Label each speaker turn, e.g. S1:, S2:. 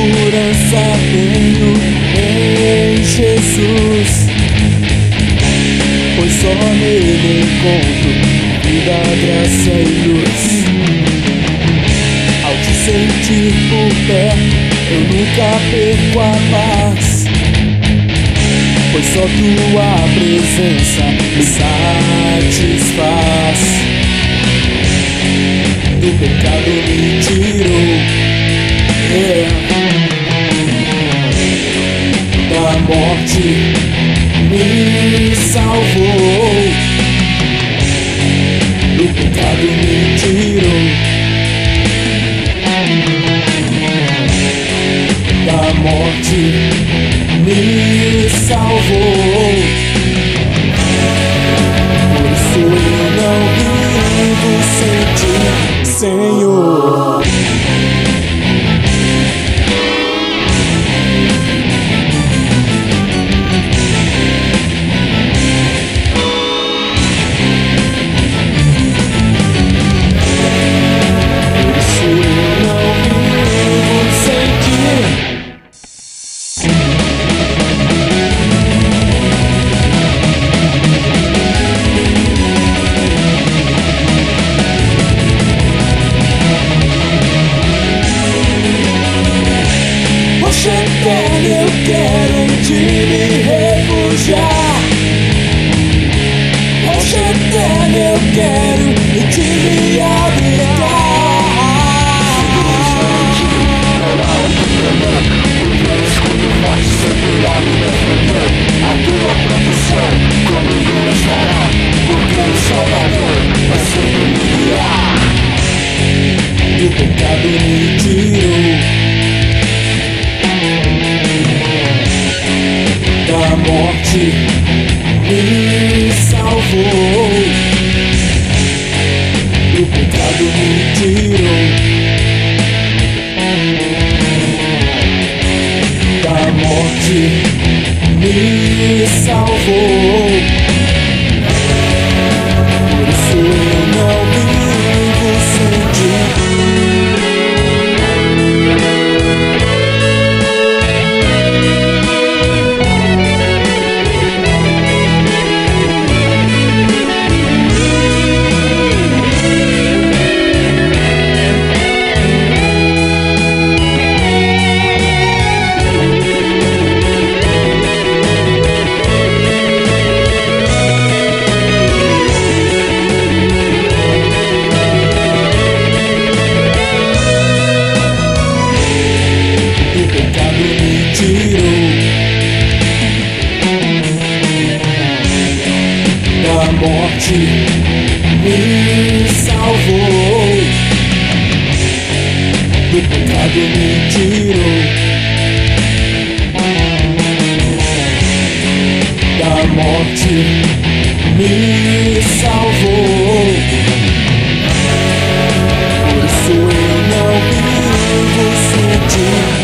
S1: segurança tenho em Jesus, pois só nele encontro vida, graça e luz. Ao te sentir por perto, eu nunca perco a paz, pois só tua presença me satisfaz. Do pecado me tirou, da morte me salvou. Do pecado me tirou, da morte me salvou. Por isso eu não vivo sem ti, Senhor. Eu quero em ti me refugiar. Rocha eterna, eu quero em ti me abrigar. Escudo forte sempre a me defender. A tua proteção comigo estará, porque o Salvador vai sempre me guiar. Do pecado me tirou, da morte me salvou. Do pecado me tirou, da morte me salvou. Por isso eu não vivo sem ti. Da morte me salvou, do pecado me tirou, da morte me salvou. Por isso eu não vivo sem ti.